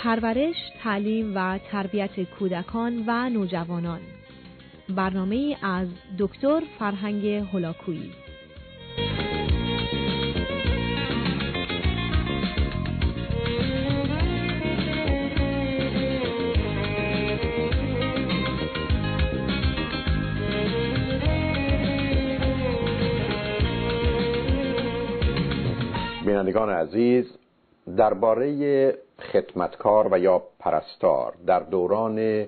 پرورش، تعلیم و تربیت کودکان و نوجوانان. برنامه‌ای از دکتر فرهنگ هولاکویی. بینندگان عزیز، درباره خدمتکار و یا پرستار در دوران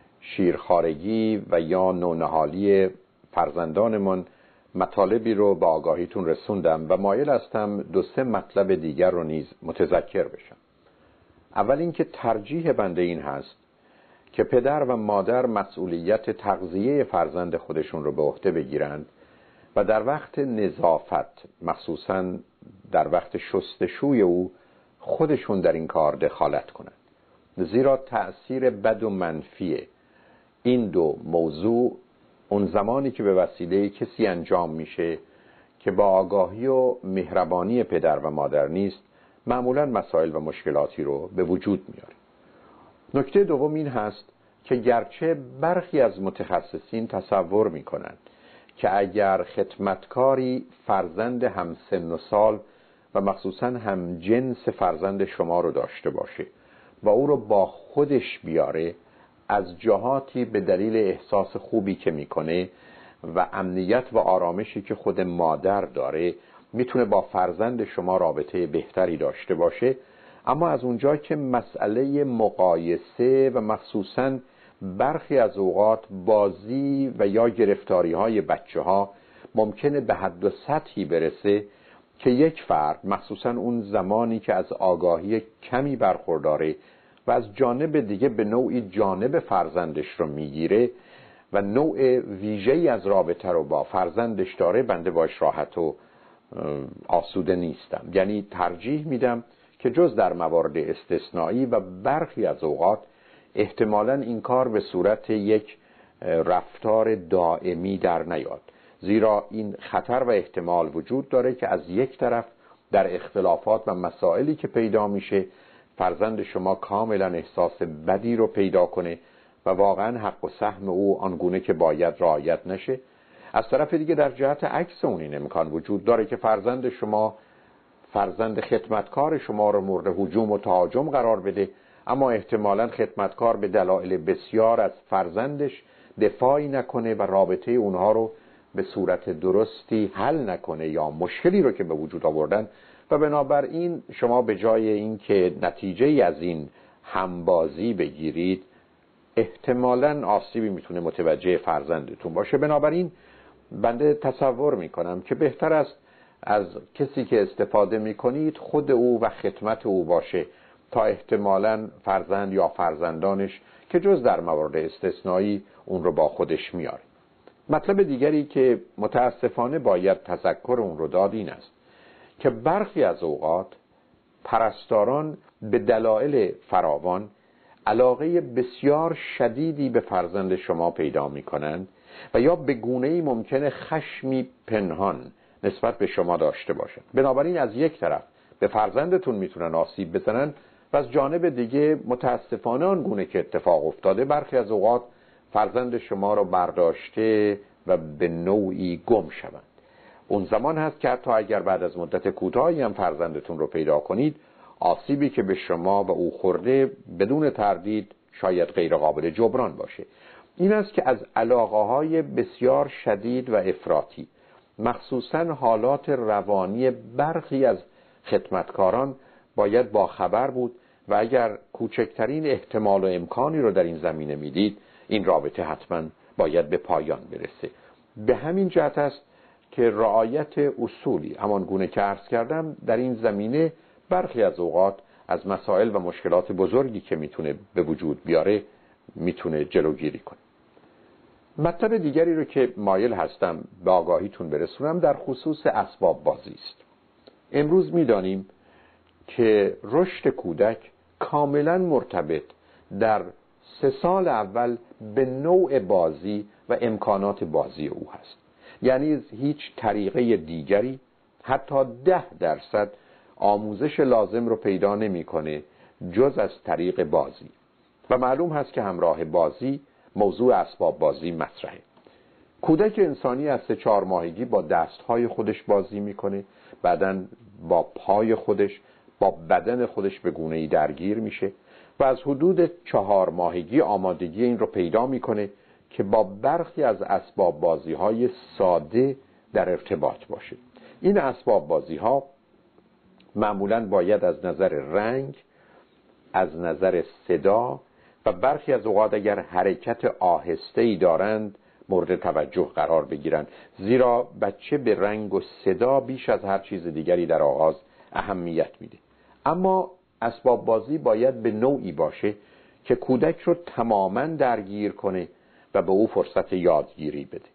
شیرخوارگی و یا نونهالی فرزندانمان مطالبی رو به آگاهیتون رسوندم و مایل هستم 2-3 مطلب دیگر رو نیز متذکر بشم. اول اینکه ترجیح بنده این هست که پدر و مادر مسئولیت تغذیه فرزند خودشون رو به عهده بگیرند و در وقت نظافت، مخصوصاً در وقت شستشوی او، خودشون در این کار دخالت کنند، زیرا تأثیر بد و منفی این دو موضوع اون زمانی که به وسیله کسی انجام میشه که با آگاهی و مهربانی پدر و مادر نیست، معمولاً مسائل و مشکلاتی رو به وجود میاره. نکته دوم این هست که گرچه برخی از متخصصین تصور میکنند که اگر خدمتکاری فرزند همسن و سال و مخصوصاً هم جنس فرزند شما رو داشته باشه و او رو با خودش بیاره، از جهاتی به دلیل احساس خوبی که میکنه و امنیت و آرامشی که خود مادر داره میتونه با فرزند شما رابطه بهتری داشته باشه. اما از اونجا که مسئله مقایسه و مخصوصاً برخی از اوقات بازی و یا گرفتاری های بچه ها ممکنه به حد و سطحی برسه که یک فرد، مخصوصاً اون زمانی که از آگاهی کمی برخورداره و از جانب دیگه به نوعی جانب فرزندش رو میگیره و نوع ویژه‌ای از رابطه رو با فرزندش داره، بنده باش راحت و آسوده نیستم. یعنی ترجیح میدم که جز در موارد استثنایی و برخی از اوقات احتمالاً این کار به صورت یک رفتار دائمی در نیاد، زیرا این خطر و احتمال وجود داره که از یک طرف در اختلافات و مسائلی که پیدا میشه فرزند شما کاملا احساس بدی رو پیدا کنه و واقعا حق و سهم او آنگونه که باید رعایت نشه. از طرف دیگه در جهت عکس اون این امکان وجود داره که فرزند شما، فرزند خدمتکار شما رو مورد هجوم و تهاجم قرار بده، اما احتمالاً خدمتکار به دلایل بسیار از فرزندش دفاعی نکنه و رابطه اونها رو به صورت درستی حل نکنه یا مشکلی رو که به وجود آوردن، و بنابراین شما به جای این که نتیجه از این همبازی بگیرید، احتمالاً آسیبی میتونه متوجه فرزندتون باشه. بنابراین بنده تصور میکنم که بهتر است از کسی که استفاده میکنید خود او و خدمت او باشه تا احتمالاً فرزند یا فرزندانش که جز در موارد استثنایی اون رو با خودش میاره. مطلب دیگری که متاسفانه باید تذکر اون رو داد این است که برخی از اوقات پرستاران به دلایل فراوان علاقه بسیار شدیدی به فرزند شما پیدا میکنند و یا به گونه‌ای ممکنه خشمی پنهان نسبت به شما داشته باشند. بنابراین از یک طرف به فرزندتون میتونن آسیب بزنن و از جانب دیگه متاسفانه آنگونه که اتفاق افتاده برخی از اوقات فرزند شما رو برداشته و به نوعی گم شوند. اون زمان هست که حتی اگر بعد از مدت کوتاهی هم فرزندتون رو پیدا کنید، آسیبی که به شما و او خورده بدون تردید شاید غیر قابل جبران باشه. این است که از علاقه‌های بسیار شدید و افراطی، مخصوصاً حالات روانی برخی از خدمتکاران باید با خبر بود و اگر کوچکترین احتمال و امکانی رو در این زمینه میدید، این رابطه حتما باید به پایان برسه. به همین جهت است که رعایت اصولی همان گونه که عرض کردم در این زمینه برخی از اوقات از مسائل و مشکلات بزرگی که میتونه به وجود بیاره میتونه جلوگیری کنه. مطلب دیگری رو که مایل هستم به آگاهیتون برسونم در خصوص اسباب بازی است. امروز میدانیم که رشد کودک کاملا مرتبط در 3 سال اول به نوع بازی و امکانات بازی او هست. یعنی هیچ طریقه دیگری حتی 10% آموزش لازم رو پیدا نمی‌کنه جز از طریق بازی. و معلوم هست که همراه بازی موضوع اسباب بازی مطرحه. کودک انسانی از 3-4 ماهگی با دستهای خودش بازی میکنه، بعداً با پای خودش، با بدن خودش به گونه‌ای درگیر میشه و از حدود 4 ماهگی آمادگی این رو پیدا میکنه که با برخی از اسباب بازی های ساده در ارتباط باشه. این اسباب بازی ها معمولاً باید از نظر رنگ، از نظر صدا و برخی از اوقات اگر حرکت آهسته‌ای دارند مورد توجه قرار بگیرند، زیرا بچه به رنگ و صدا بیش از هر چیز دیگری در آغاز اهمیت میده. اما اسباب بازی باید به نوعی باشه که کودک رو تماماً درگیر کنه و به او فرصت یادگیری بده.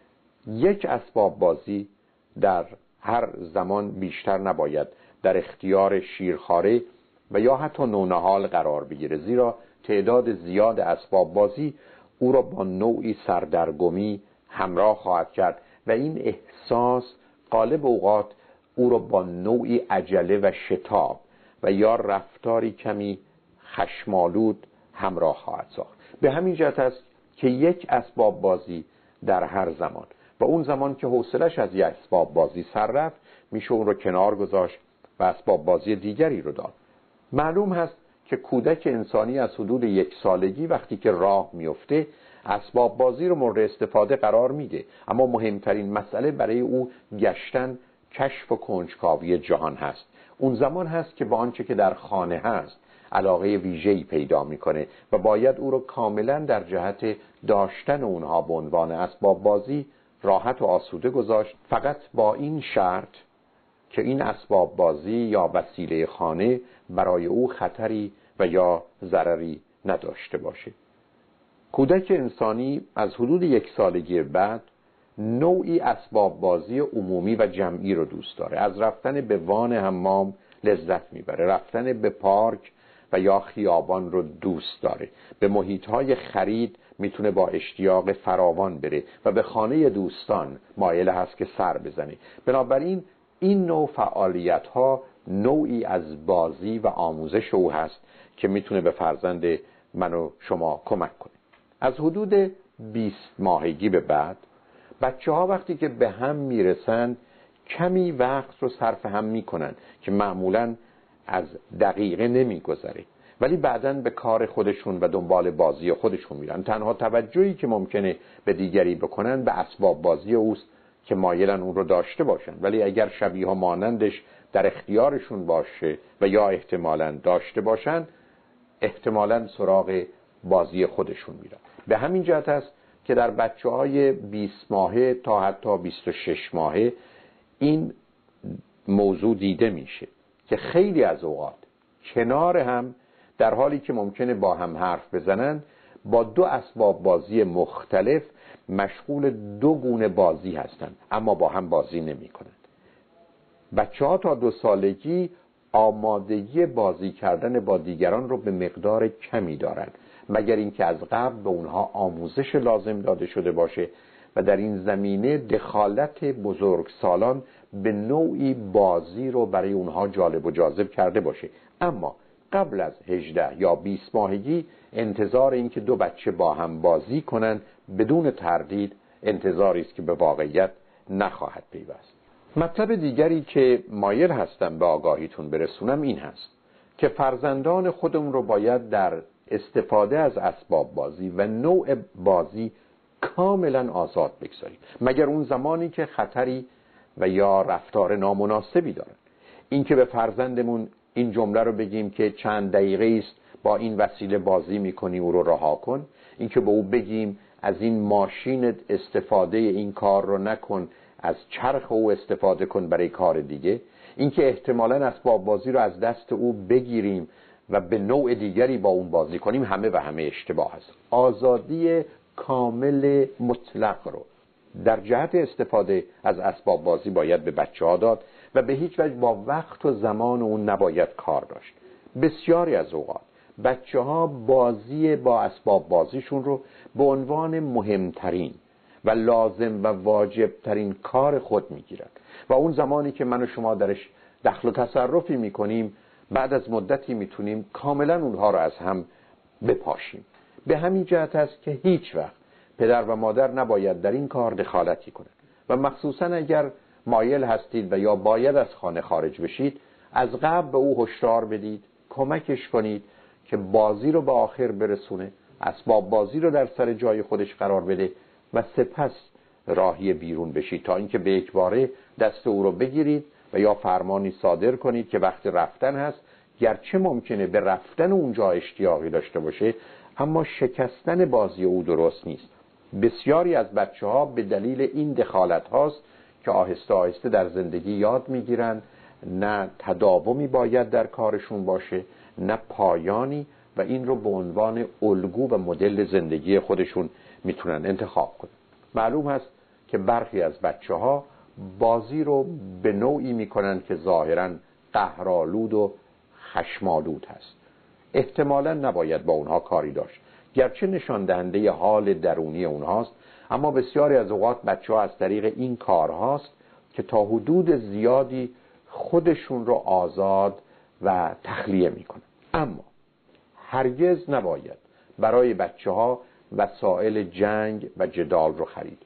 یک اسباب بازی در هر زمان بیشتر نباید در اختیار شیرخواره و یا حتی نونهال قرار بگیره، زیرا تعداد زیاد اسباب بازی او را با نوعی سردرگمی همراه خواهد کرد و این احساس غالب اوقات او را با نوعی عجله و شتاب و یا رفتاری کمی خشمالود همراه خواهد ساخت. به همین جهت است که یک اسباب بازی در هر زمان و اون زمان که حوصلش از یک اسباب بازی سر رفت میشه اون رو کنار گذاشت و اسباب بازی دیگری رو داد. معلوم هست که کودک انسانی از حدود 1 سالگی وقتی که راه میفته اسباب بازی رو مورد استفاده قرار میده، اما مهمترین مسئله برای او گشتن، کشف و کنجکاوی جهان هست. اون زمان هست که با آنچه که در خانه هست علاقه ویژه‌ای پیدا میکنه و باید او رو کاملا در جهت داشتن اونها به عنوان اسباب بازی راحت و آسوده گذاشت، فقط با این شرط که این اسباب بازی یا وسیله خانه برای او خطری و یا ضرری نداشته باشه. کودک انسانی از حدود 1 سالگی بعد نوعی اسباب بازی عمومی و جمعی رو دوست داره. از رفتن به وان حمام لذت میبره، رفتن به پارک و یا خیابان رو دوست داره، به محیط‌های خرید میتونه با اشتیاق فراوان بره و به خانه دوستان مایل هست که سر بزنه. بنابراین این نوع فعالیت‌ها نوعی از بازی و آموزش او هست که میتونه به فرزند من و شما کمک کنه. از حدود 20 ماهگی به بعد بچه‌ها وقتی که به هم میرسن کمی وقت رو صرف هم میکنن که معمولاً از دقیقه نمیگذره، ولی بعداً به کار خودشون و دنبال بازی خودشون میرن. تنها توجهی که ممکنه به دیگری بکنن به اسباب بازی اوست که مایلن اون رو داشته باشن، ولی اگر شبیه مانندش در اختیارشون باشه و یا احتمالاً داشته باشن، احتمالاً سراغ بازی خودشون میرن. به همین جهت است که در بچه‌های 20 ماهه تا حتی 26 ماهه این موضوع دیده میشه که خیلی از اوقات کنار هم در حالی که ممکنه با هم حرف بزنن با 2 اسباب بازی مختلف مشغول 2 گونه بازی هستند، اما با هم بازی نمی کنند. بچه‌ها تا 2 سالگی آمادگی بازی کردن با دیگران رو به مقدار کمی دارند، مگر اینکه از قبل به اونها آموزش لازم داده شده باشه و در این زمینه دخالت بزرگسالان به نوعی بازی رو برای اونها جالب و جاذب کرده باشه. اما قبل از 18 یا 20 ماهگی انتظار این که 2 بچه با هم بازی کنن بدون تردید انتظاری است که به واقعیت نخواهد پیوست. مطلب دیگری که مایل هستم به آگاهیتون برسونم این هست که فرزندان خودمون رو باید در استفاده از اسباب بازی و نوع بازی کاملا آزاد بگذاریم، مگر اون زمانی که خطری و یا رفتار نامناسبی دارن. این که به فرزندمون این جمله رو بگیم که چند دقیقه است با این وسیله بازی میکنی او رو رها کن، این که به او بگیم از این ماشین استفاده این کار رو نکن، از چرخ او استفاده کن برای کار دیگه، این که احتمالاً اسباب بازی رو از دست او بگیریم و به نوع دیگری با اون بازی کنیم، همه اشتباه است. آزادی کامل مطلق رو در جهت استفاده از اسباب بازی باید به بچه‌ها داد و به هیچ وجه با وقت و زمان اون نباید کار داشت. بسیاری از اوقات بچه‌ها بازی با اسباب بازیشون رو به عنوان مهمترین و لازم و واجبترین کار خود میگیرن و اون زمانی که من و شما درش دخل و تصرفی میکنیم بعد از مدتی میتونیم کاملا اونها رو از هم بپاشیم. به همین جهت است که هیچ وقت پدر و مادر نباید در این کار دخالتی کنند و مخصوصا اگر مایل هستید و یا باید از خانه خارج بشید، از قبل به او هشدار بدید، کمکش کنید که بازی رو به آخر برسونه، اسباب بازی رو در سر جای خودش قرار بده و سپس راهی بیرون بشید، تا اینکه به یک باره دست او رو بگیرید و یا فرمانی صادر کنید که وقت رفتن هست. گرچه ممکنه به رفتن اونجا اشتیاقی داشته باشه، اما شکستن بازی او درست نیست. بسیاری از بچه‌ها به دلیل این دخالت هاست که آهسته آهسته در زندگی یاد میگیرن نه تداومی باید در کارشون باشه، نه پایانی، و این رو به عنوان الگو و مدل زندگی خودشون میتونن انتخاب کنن. معلوم هست که برخی از بچه‌ها بازی رو به نوعی میکنن که ظاهراً قهرآلود و خشمالود هست. احتمالاً نباید با اونها کاری داشت، گرچه نشان دهنده حال درونی اونهاست، اما بسیاری از اوقات بچه‌ها از طریق این کارهاست که تا حدود زیادی خودشون رو آزاد و تخلیه میکنن. اما هرگز نباید برای بچه‌ها وسایل جنگ و جدال رو خرید.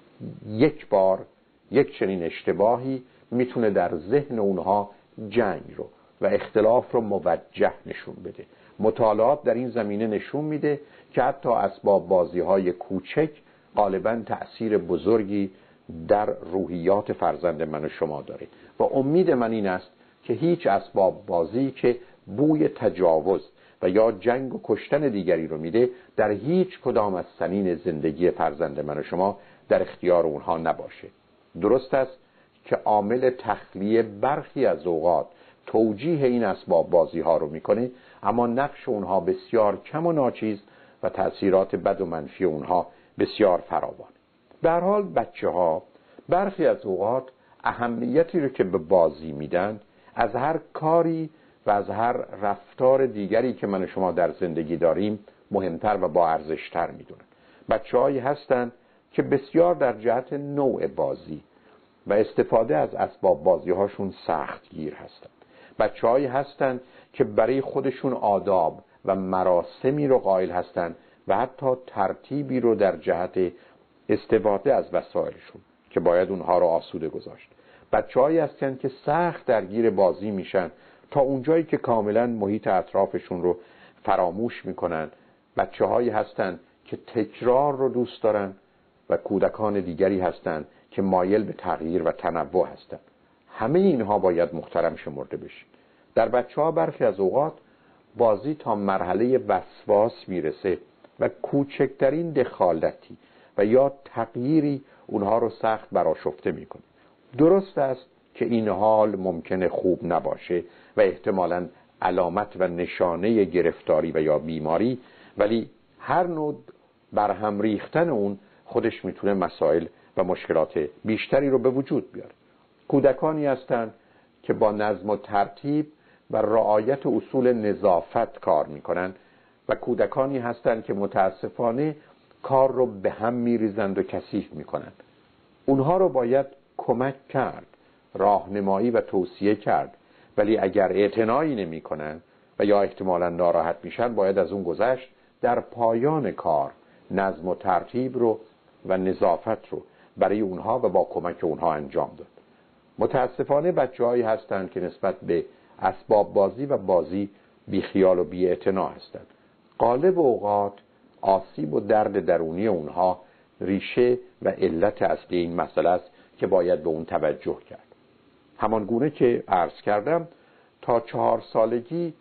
یک بار یک چنین اشتباهی میتونه در ذهن اونها جنگ رو و اختلاف رو موجه نشون بده. مطالعات در این زمینه نشون میده که حتی اسباب بازی‌های کوچک غالباً تأثیر بزرگی در روحیات فرزند من و شما داره و امید من این است که هیچ اسباب بازی که بوی تجاوز و یا جنگ و کشتن دیگری رو میده در هیچ کدام از سنین زندگی فرزند من و شما در اختیار اونها نباشه. درست است که عامل تخلیه برخی از اوقات توجیه این اسباب بازی ها رو میکنه، اما نقش اونها بسیار کم و ناچیز و تأثیرات بد و منفی اونها بسیار فراوان. به هر حال بچه ها برخی از اوقات اهمیتی رو که به بازی میدن از هر کاری و از هر رفتار دیگری که من و شما در زندگی داریم مهمتر و با ارزشتر میدونن. بچه‌هایی هستن که بسیار در جهت نوع بازی و استفاده از اسباب بازی هاشون سخت گیر هستن. بچه‌هایی هستن که برای خودشون آداب و مراسمی رو قائل هستن و حتی ترتیبی رو در جهت استفاده از وسایلشون که باید اونها رو آسوده گذاشت. بچه‌هایی هستن که سخت درگیر بازی میشن تا اونجایی که کاملا محیط اطرافشون رو فراموش میکنن. بچه‌هایی هستن که تکرار رو دوست دارن و کودکان دیگری هستن که مایل به تغییر و تنوع هستن. همه اینها باید محترم شمرده بشه. در بچه‌ها برخی از اوقات بازی تا مرحله وسواس میرسه و کوچکترین دخالتی و یا تغییری اونها رو سخت برآشفته میکنه. درست است که این حال ممکنه خوب نباشه و احتمالاً علامت و نشانه گرفتاری و یا بیماری، ولی هر نوع برهم ریختن اون خودش میتونه مسائل و مشکلات بیشتری رو به وجود بیاره. کودکانی هستند که با نظم و ترتیب و رعایت اصول نظافت کار میکنن و کودکانی هستند که متاسفانه کار رو به هم میریزند و کثیف میکنن. اونها رو باید کمک کرد، راهنمایی و توصیه کرد، ولی اگر اعتنایی نمی کنن و یا احتمالاً ناراحت میشن باید از اون گذشت. در پایان کار نظم و ترتیب رو و نظافت رو برای اونها و با کمک اونها انجام داد. متاسفانه بچه‌هایی هستند که نسبت به اسباب بازی و بازی بیخیال و بی‌اعتنا هستند. غالب اوقات آسیب و درد درونی اونها ریشه و علت اصلی این مسئله است که باید به اون توجه کرد. همان گونه که عرض کردم تا 4 سالگی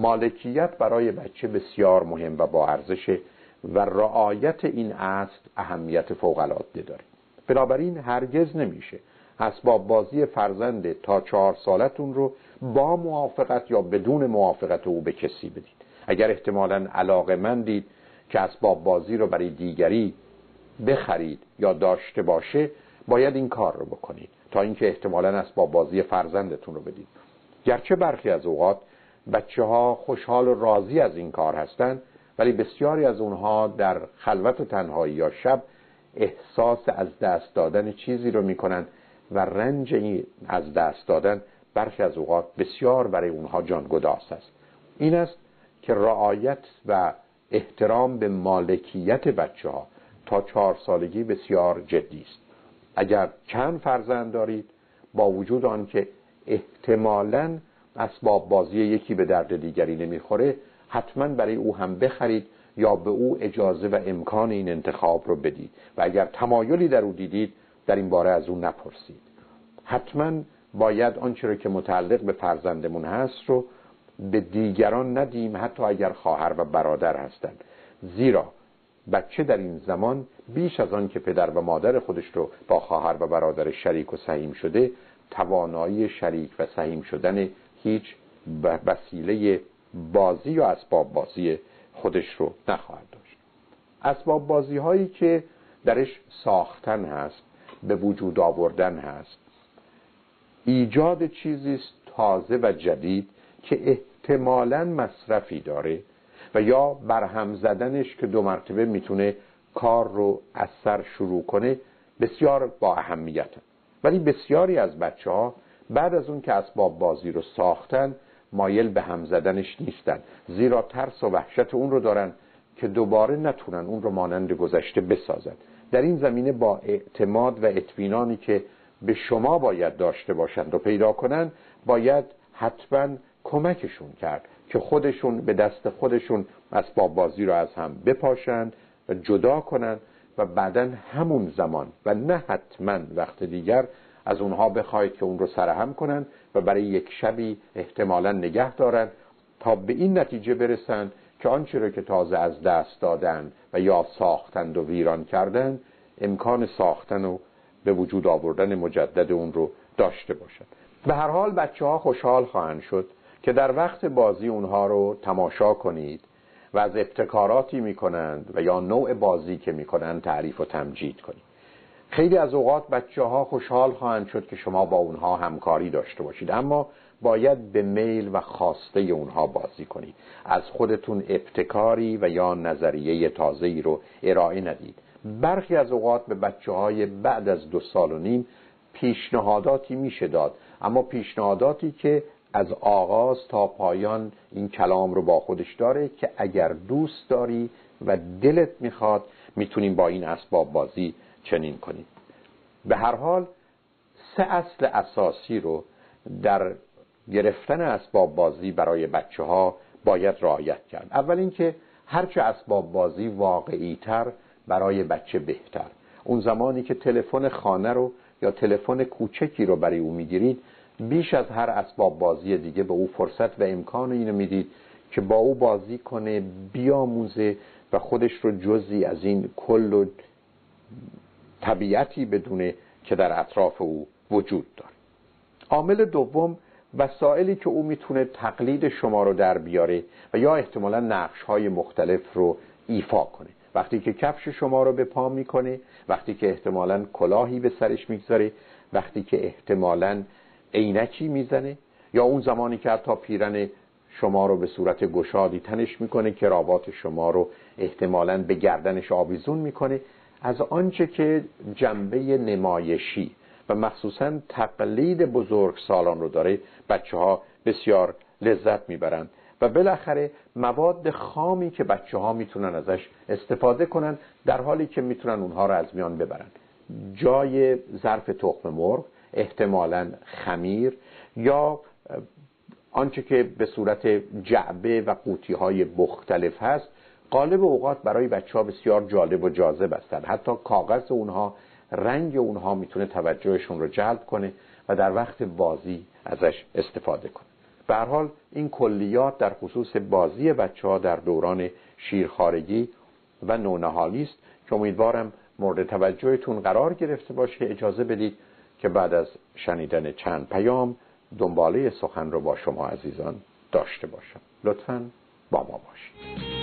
مالکیت برای بچه بسیار مهم و با ارزشه و رعایت این اصل اهمیت فوق‌العاده داره. بنابراین هرگز نمیشه اسباب بازی فرزند تا 4 سالتون رو با موافقت یا بدون موافقت او به کسی بدید. اگر احتمالاً علاقه‌مندید که اسباب بازی رو برای دیگری بخرید یا داشته باشه، باید این کار رو بکنید تا اینکه احتمالاً اسباب بازی فرزندتون رو بدید. گرچه برخی از اوقات بچه‌ها خوشحال و راضی از این کار هستند، ولی بسیاری از اونها در خلوت و تنهایی یا شب احساس از دست دادن چیزی رو میکنن و رنج این از دست دادن برخی از اوقات بسیار برای اونها جانگداز است. این است که رعایت و احترام به مالکیت بچه ها تا 4 سالگی بسیار جدی است. اگر چند فرزند دارید، با وجود آن که احتمالاً اسباب بازی یکی به درد دیگری نمیخوره، حتما برای او هم بخرید یا به او اجازه و امکان این انتخاب رو بدید و اگر تمایلی در او دیدید در این باره از او نپرسید. حتما باید آنچه را که متعلق به فرزندمون هست رو به دیگران ندیم، حتی اگر خواهر و برادر هستند، زیرا بچه در این زمان بیش از آن که پدر و مادر خودش رو با خواهر و برادر شریک و سهیم شده، توانایی شریک و سهیم شدن هیچ وسیله بازی یا اسباب بازی خودش رو نخواهد داشت. اسباب بازی هایی که درش ساختن هست، به وجود آوردن هست، ایجاد چیزی است تازه و جدید که احتمالاً مصرفی داره و یا برهم زدنش که 2 مرتبه میتونه کار رو از سر شروع کنه بسیار با اهمیته. ولی بسیاری از بچه ها بعد از اون که اسباب بازی رو ساختن مایل به هم زدنش نیستن، زیرا ترس و وحشت اون رو دارن که دوباره نتونن اون رو مانند گذشته بسازن. در این زمینه با اعتماد و اطمینانی که به شما باید داشته باشند و پیدا کنن، باید حتما کمکشون کرد که خودشون به دست خودشون اسباب بازی رو از هم بپاشند و جدا کنن و بعداً همون زمان و نه حتما وقت دیگر از اونها بخواید که اون رو سرهم کنن و برای یک شبی احتمالاً نگه دارن تا به این نتیجه برسن که آنچه رو که تازه از دست دادن و یا ساختند و ویران کردن، امکان ساختن و به وجود آوردن مجدد اون رو داشته باشند. به هر حال بچه ها خوشحال خواهند شد که در وقت بازی اونها رو تماشا کنید و از ابتکاراتی میکنند و یا نوع بازی که میکنند تعریف و تمجید کنید. خیلی از اوقات بچه ها خوشحال خواهند شد که شما با اونها همکاری داشته باشید، اما باید به میل و خواسته اونها بازی کنید. از خودتون ابتکاری و یا نظریه تازه‌ای رو ارائه ندید. برخی از اوقات به بچه های بعد از 2 سال و نیم پیشنهاداتی میشه داد، اما پیشنهاداتی که از آغاز تا پایان این کلام رو با خودش داره که اگر دوست داری و دلت میخواد میتونیم با این اسباب بازی چنین کنیم. به هر حال 3 اصل اساسی رو در گرفتن اسباب بازی برای بچه ها باید رعایت کرد. اول اینکه هرچه اسباب بازی واقعی تر برای بچه بهتر. اون زمانی که تلفن خانه رو یا تلفن کوچکی رو برای او میگیرید، بیش از هر اسباب بازی دیگه به او فرصت و امکان اینو میدید که با او بازی کنه، بیاموزه و خودش رو جزئی از این کل و طبیعتی بدونه که در اطراف او وجود داره. عامل دوم، وسایلی که او میتونه تقلید شما رو در بیاره و یا احتمالاً نقش‌های مختلف رو ایفا کنه. وقتی که کفش شما رو به پا میکنه، وقتی که احتمالاً کلاهی به سرش میگذاره، وقتی که احتمالاً عینکی میزنه، یا اون زمانی که حتی پیرن شما رو به صورت گشادی تنش میکنه، کراوات شما رو احتمالاً به گردنش آویزون میکنه. از آنچه که جنبه نمایشی و مخصوصاً تقلید بزرگسالان رو داره، بچه ها بسیار لذت میبرند و بالاخره مواد خامی که بچه ها میتونن ازش استفاده کنن، در حالی که میتونن اونها رو از میان ببرن. جای ظرف تخم مرغ، احتمالاً خمیر یا آنچه که به صورت جعبه و قوطی‌های مختلف هست، غالب اوقات برای بچه‌ها بسیار جالب و جاذب هستند. حتی کاغذ اونها، رنگ اونها میتونه توجهشون رو جلب کنه و در وقت بازی ازش استفاده کنه. به هر حال این کلیات در خصوص بازی بچه‌ها در دوران شیرخوارگی و نونهالی است که امیدوارم مورد توجهتون قرار گرفته باشه. اجازه بدید که بعد از شنیدن چند پیام دنباله سخن رو با شما عزیزان داشته باشم. لطفاً با ما باشید.